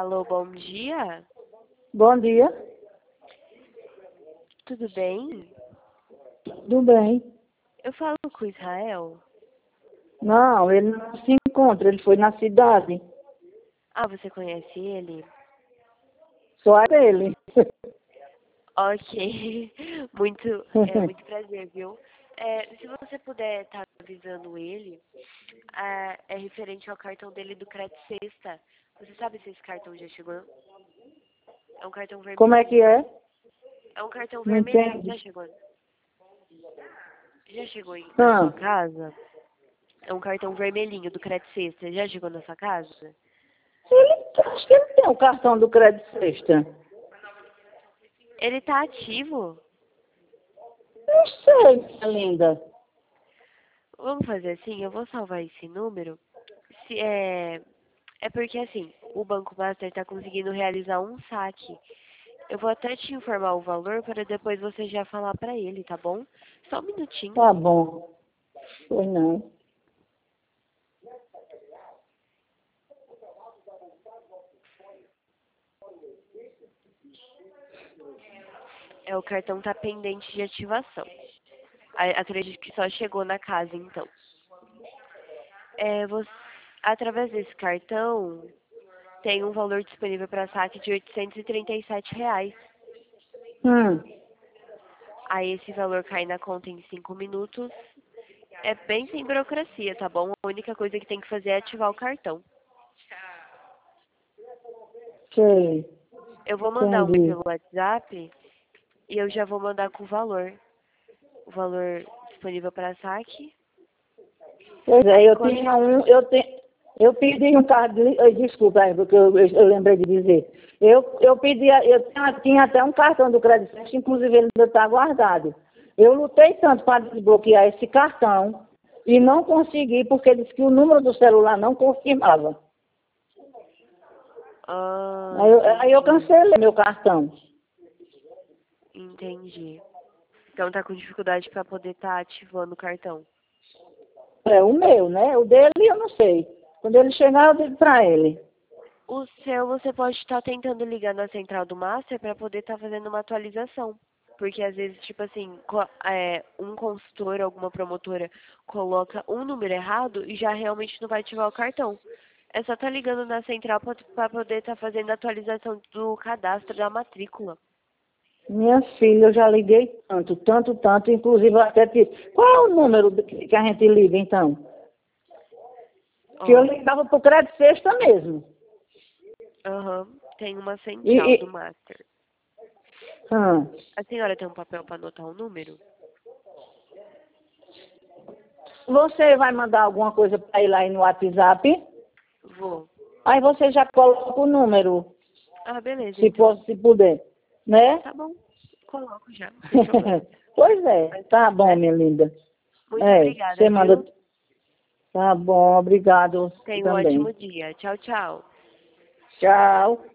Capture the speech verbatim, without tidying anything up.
Alô, bom dia. Bom dia. Tudo bem? Tudo bem? Eu falo com o Israel. Não, ele não se encontra, ele foi na cidade. Ah, você conhece ele? Só é ele. Ok. Muito, é, muito prazer, viu? É, se você puder estar avisando ele, ah, é referente ao cartão dele do Crédito Sexta. Você sabe se esse cartão já chegou? É um cartão Como é vermelhinho. que é? É um cartão Não vermelhinho. Já entende? chegou? Já chegou em- na sua Ah, casa? É um cartão vermelhinho do Crédito Sexta. Já chegou na sua casa? ele, acho que ele tem o cartão do Crédito Sexta. Ele tá ativo? Não sei, minha linda. Vamos fazer assim, eu vou salvar esse número. Se é, é porque assim, o Banco Master está conseguindo realizar um saque. Eu vou até te informar o valor para depois você já falar para ele, tá bom? Só um minutinho. Tá bom. Foi não. É, o cartão tá pendente de ativação. A- Acredito que só chegou na casa, então. É, você, através desse cartão, tem um valor disponível para saque de oitocentos e trinta e sete reais. Hum, Aí esse valor cai na conta em cinco minutos. É bem sem burocracia, tá bom? A única coisa que tem que fazer é ativar o cartão. sei. Eu vou mandar um Entendi. pelo WhatsApp e eu já vou mandar com o valor. O valor disponível para saque. Pois é, Aí eu quando... tinha um, eu, te, eu pedi um cartão, de, eh, desculpa aí, porque eu, eu, eu lembrei de dizer. Eu, eu pedi, eu tinha, tinha até um cartão do Crédito Sexta, inclusive ele ainda está guardado. Eu lutei tanto para desbloquear esse cartão e não consegui, porque disse que o número do celular não confirmava. Ah, Aí eu, aí eu entendi. cancelei meu cartão. Entendi. Então tá com dificuldade para poder estar ativando o cartão. É o meu, né? O dele eu não sei. Quando ele chegar, eu digo para ele. O seu você pode estar tentando ligar na central do Master para poder estar fazendo uma atualização. Porque às vezes, tipo assim, co- é, um consultor, alguma promotora coloca um número errado e já realmente não vai ativar o cartão. É só estar ligando na central para poder estar fazendo a atualização do cadastro da matrícula. Minha filha, eu já liguei tanto, tanto, tanto, inclusive eu até tive. Qual é o número que que a gente liga, então? Que eu Ó, ligava pro Crédito Sexta mesmo. aham, tem uma E, central do e Master. ah, A senhora tem um papel para anotar o número? você vai mandar alguma coisa para ele aí no WhatsApp? Vou. Aí você já coloca o número, Ah, beleza, se, então. for, se puder, né? Tá bom, coloco já, sem problema. Pois é, Mas se tá bom, puder. minha linda. Muito É, obrigada, você manda. viu? Tá bom, obrigado Tenha um também. ótimo dia. Tchau, tchau. Tchau.